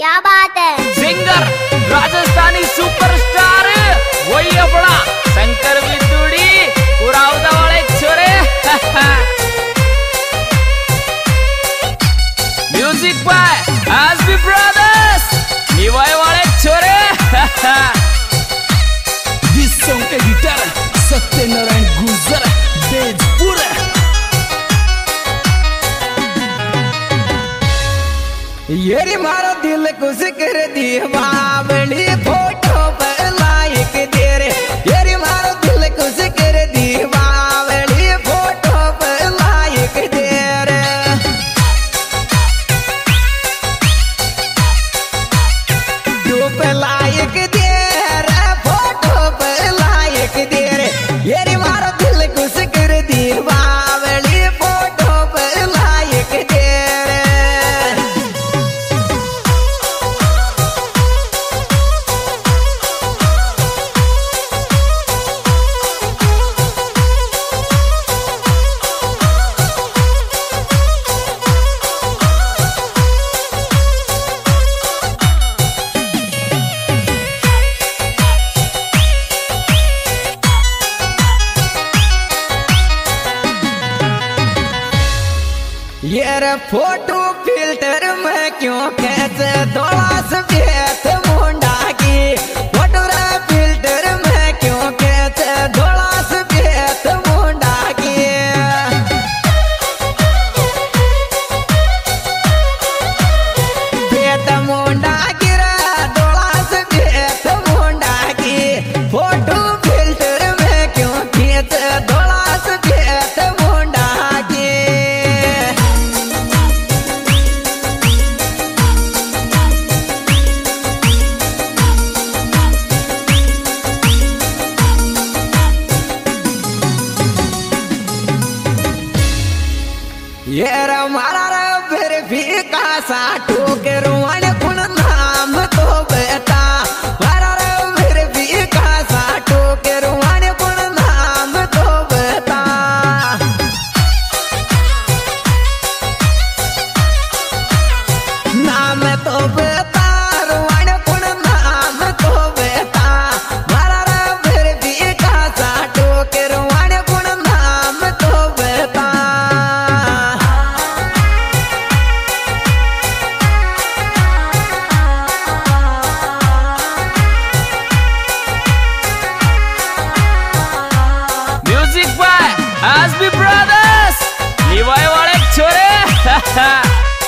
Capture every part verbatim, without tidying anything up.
क्या बात है। सिंगर राजस्थानी सुपरस्टार वही अपना शंकर विदुड़ी पुरावदा वाले छोरे music by SB brothers Niwai वाले छोरे दिस सॉन्ग एडिटर सत्यनारायण गुजर तेजपुर। ये मारा दिल खुश कर दिए बावली फोटो पे लाइक दे रे। ये मारा दिल खुश कर दिए बावली फोटो पे लाइक दे रे। दो पे लाइक दे रे फोटो पे लाइक दे रे। ये मारा दिल खुश कर दिए बावली फोटो पे लाइक दे रे। ये फोटो फिल्टर में क्यों कैसे थोड़ा सफेद मुंडा की फोटो रे फिल्टर में क्यों कैसे थोड़ा सफेद मुंडा की। फेत मुंडा की रे थोड़ा सफेद मुंडा की फोटो फिल्टर में क्यों कैसे थोड़ा सफेद मुंडा की। ये मारा रे फिर भी कासा ठोकर वाले कुण नाम तो बेटा मारा रे फिर भी कासा ठोकर वाले कुण नाम तो बेटा। नाम तो बेटा वाले कुण नाम तो बेटा मारा रे फिर भी कासा ठोकर वाले कुण नाम तो बेटा। Music by SB brothers Niwai वाले छोरे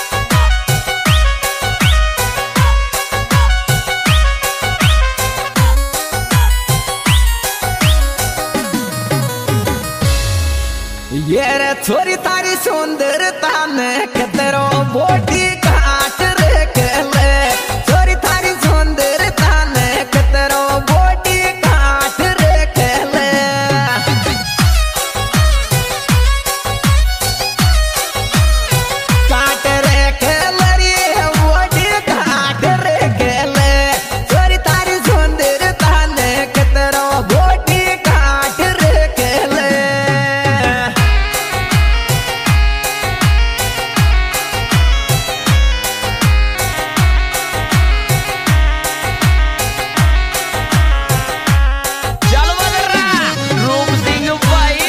ये रे छोरी तारी सुंदरता में कतरो बोटी काट रे केले। छोरी तारी सुंदरता में कतरो बोटी काट रे केले। काट रे केले रे बोटी काट रे केले। छोरी तारी सुंदरता में कतरो बोटी काट रे केले। चलो मगरा रूप सिंह भाई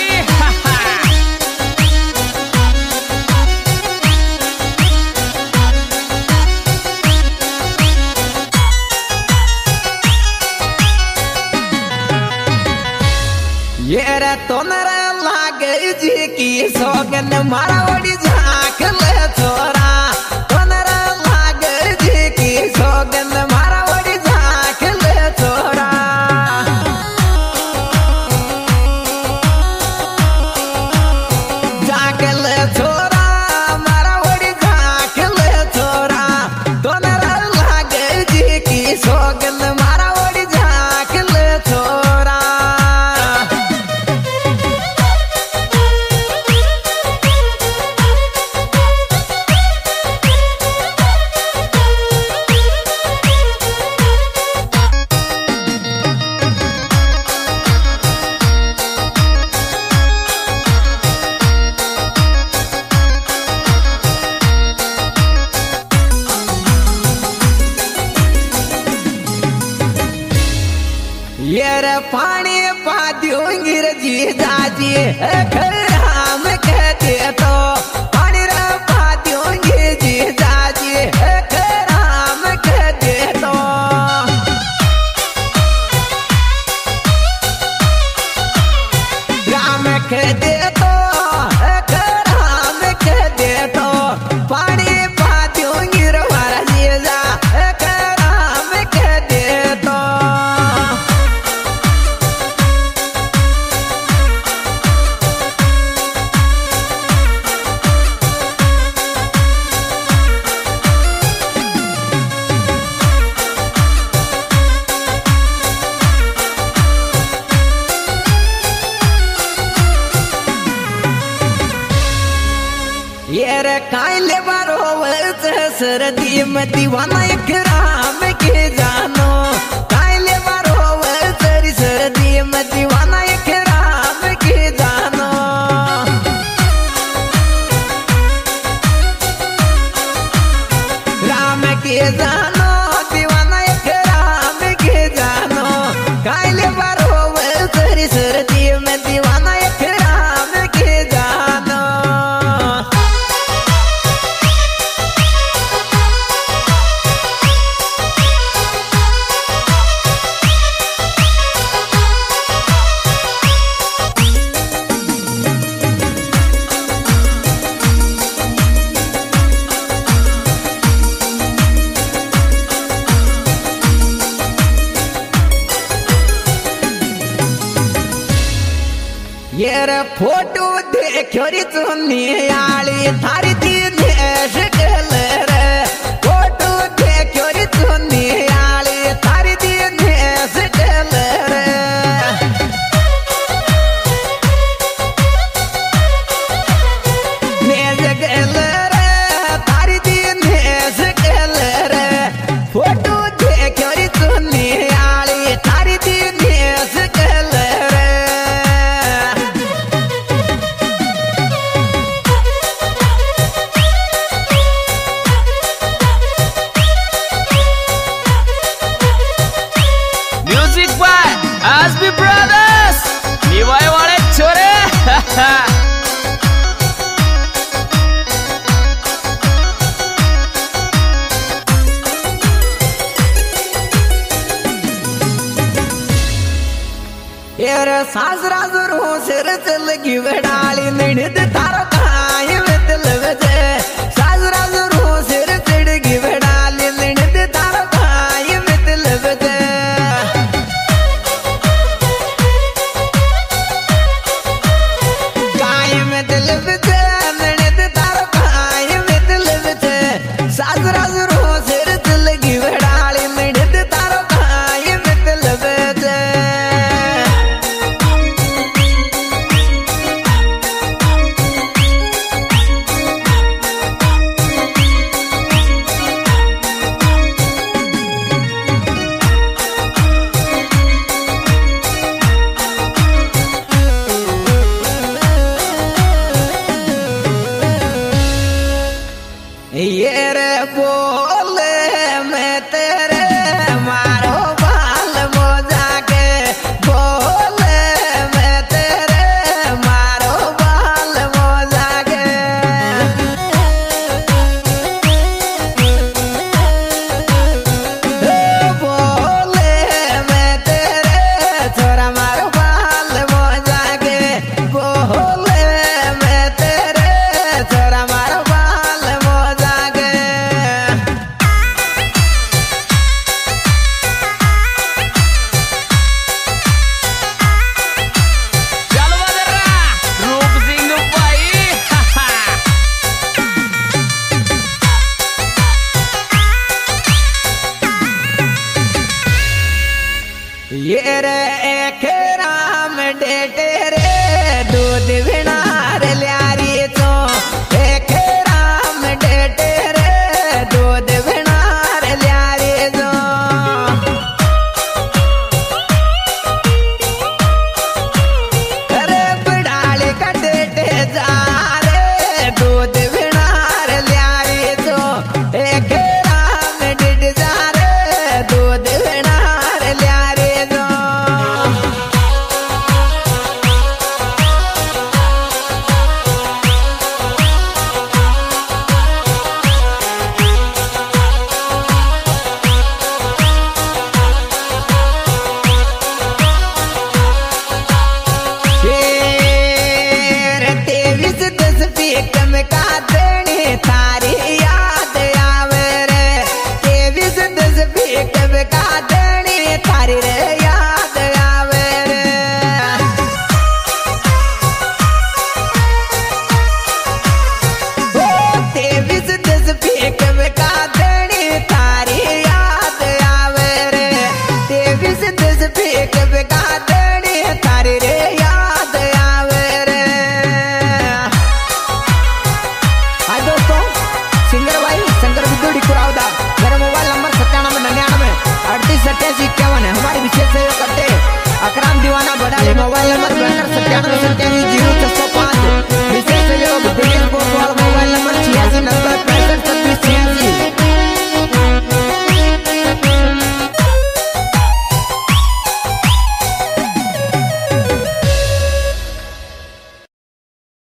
ये रे तो नरे लागे जी की सोगन मारा ओडी झांक ले छोरा। तो नरे लागे जी की सोगन मारा ओडी झांक ले छोरा। झांक ले छोरा मारा ओडी झांक ले छोरा। तो नरे लागे जी की सोगन मारा ओडी झांक ले छोरा। ये रे पानी पा दूंगी रे जी जाजी राम कह दे तो पानी रे पा दूंगी जी जाजी राम कह दे तो राम कह दे तो राम कह दे तो पानी पा दूंगी रे मारा जीजा राम कह दे तो ये रे काले बारो सरदी में दीवाना एक राम के जानो काले बारो सरी सरदी में दीवाना एक राम के जानो राम के जानो दीवाना एक राम के जानो काले बारो सरी सरदी में दीवाना एक राम के जानो ये रे फोटो देखो री चुन्नी आली थारी तीन शकल रे फोटो देखो री चुन्नी आली थारी तीन शकल रे ने जगल रे थारी तीन शकल रे फोटो देखो री चुन्नी आली थारी तीन शकल रे Asby Brothers, Niwai wale chore. यार सासरा जरूर सिर चल की बड़ाली निंद तारो काये वेतल वजे सासरा जरूर सिर चढ़ की बड़ाली निंद तारो काये वेतल वजे सासरा जरूर सिर चल की बड़ाली निंद तारो काये वेतल वजे ये रे बोले मैं तेरे मारो बाल मोजा के बोले मैं तेरे मारो बाल मोजा के बोले मैं तेरे छोरा मारो बाल मोजा के बोले मैं तेरे छोरा मारो बाल मोजा के चलो बदरा, रूप सिंह भाई. ये रे एक राम डेटे रे दूध बिनार ल्यारी तो एक राम डेटे रे दूध बिनार ल्यारी तो अरे बड़ाले का डेटे जा रे दूध बिनार ल्यारी तो एक राम डेटे जा रे दूध बिनार ल्यारी तो मोबाइल नंबर बहत्तर सत्तानवे सत्तासी